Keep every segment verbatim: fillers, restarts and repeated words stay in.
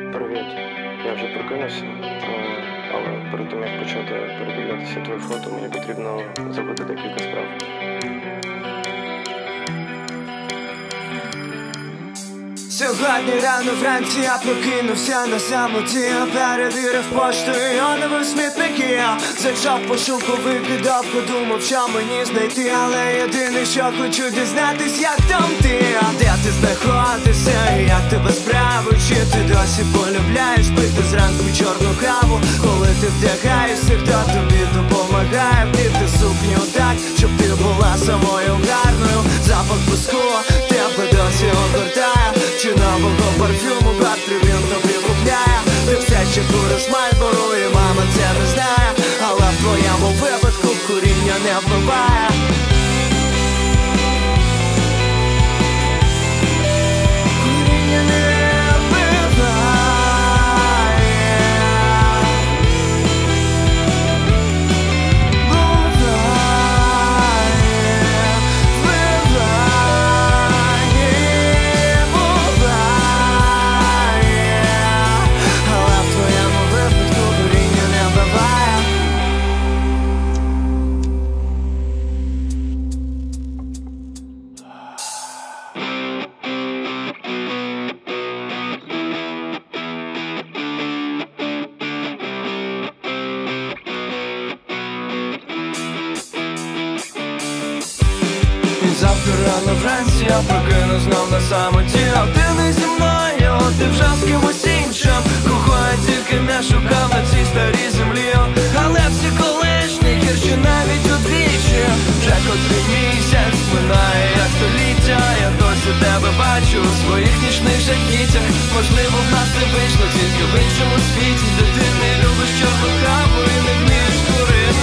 Привіт, я вже прокинувся, е, але перед тим як почати передивлятися твої фото, мені потрібно зробити декілька справ. Сьогодні рано вранці я прокинувся на самоті. Перевірив пошту і оновив смітники. Зайшов пошуку, викидав, подумав, що мені знайти. Але єдине, що хочу дізнатись, як там ти. А де ти знаходишся, і як тебе справи? Чи ти досі полюбляєш пити зранку чорну каву? Коли ти вдягаєшся, хто тобі допомагає вдіти сукню так, щоб ти була самою гарною? Запах піску тебе досі огортає. Чи нового парфюму Бартри він тобі купляє? Ти все ще куриш Мальборо і мама це не знає. Але в твоєму випадку куріння не вбиває. Куріння не вбиває. Завтра рано вранці я прокину знов на самоті. А ти не зі мною, ти вже з кимось іншим. Кого я тільки не шукав на цій старій землі. Але всі колишні гірші навіть удвічі. Вже котрий місяць минає як століття. Я досі тебе бачу у своїх нічних жахіттях. Можливо, в нас не вийшло тільки в іншому світі, де ти не любиш чорну каву і не вмієш курити.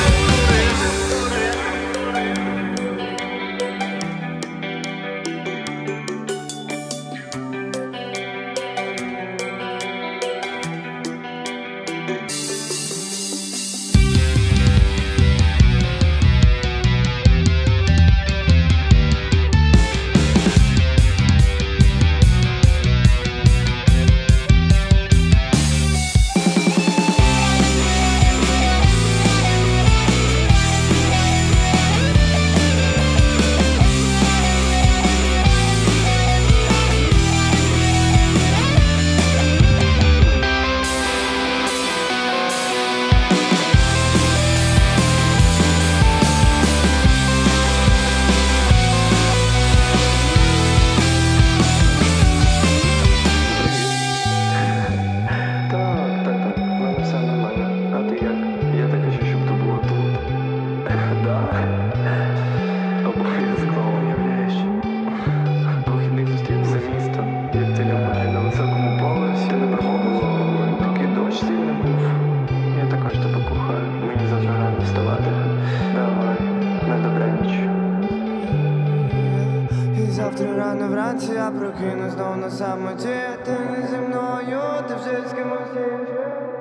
Завтра рано вранці я прокину знов на самоті. Ти не зі мною, ти вже з кимось іншим.